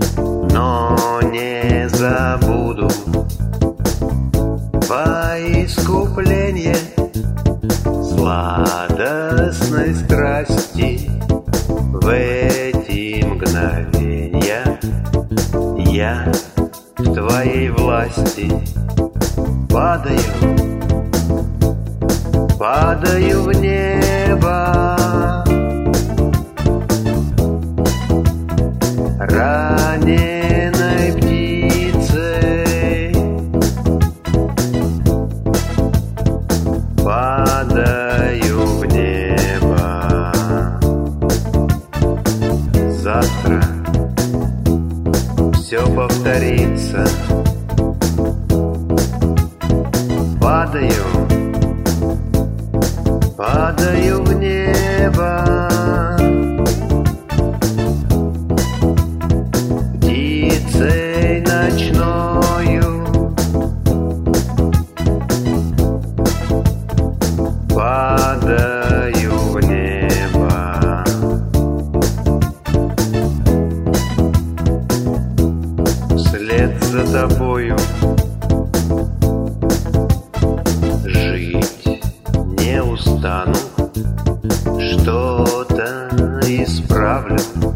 но не забуду во искупление сладостной страсти. В эти мгновенья я в твоей власти. Падаю в небо, раненой птицей. Падаю в небо. Завтра все повторится. Падаю в небо. Птицей ночною. Падаю в небо. Вслед за тобою. Жить не устану, что-то исправлю.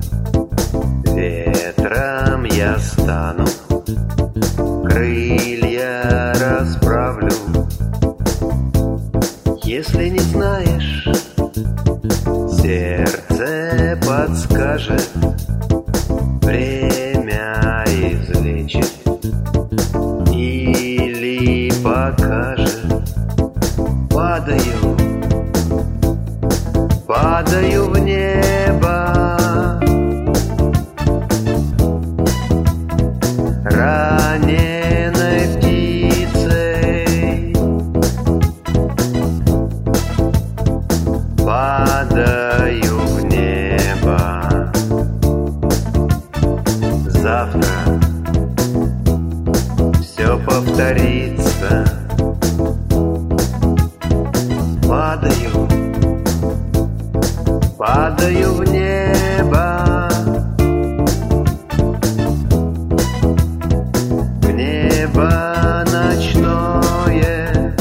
Ветром я стану, крылья расправлю. Если не знаешь, сердце подскажет, время излечит или покажет. Падаю в небо, раненой птицей. Падаю в небо. Завтра все повторится. Падаю в небо. В небо ночное.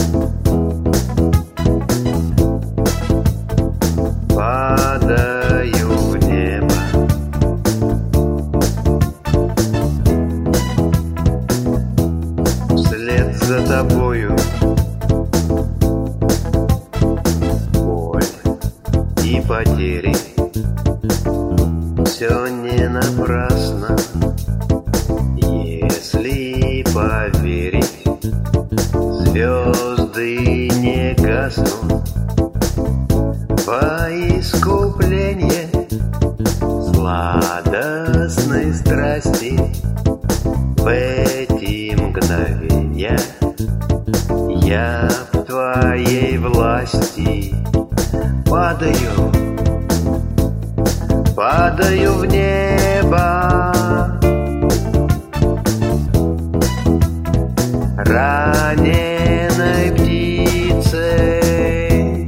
Падаю в небо. Вслед за тобою. И потери, все не напрасно, если поверить, звезды не гаснут. Во искупление сладостной страсти. В эти мгновенья я в твоей власти. Падаю в небо, раненой птицей.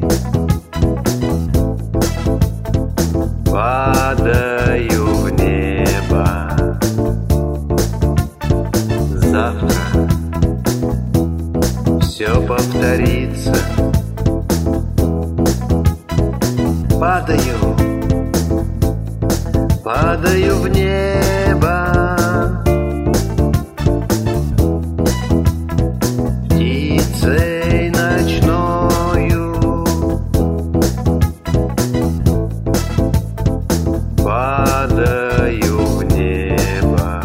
Падаю в небо. Завтра все повторится. Падаю в небо. Птицей ночною. Падаю в небо.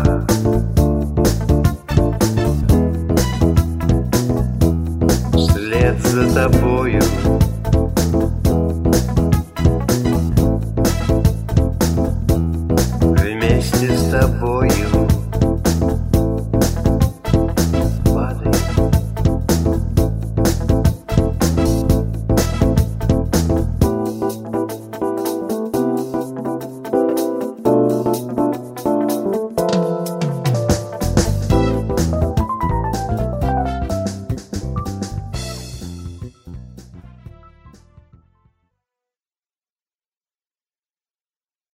Вслед за тобою. Вместе с тобою.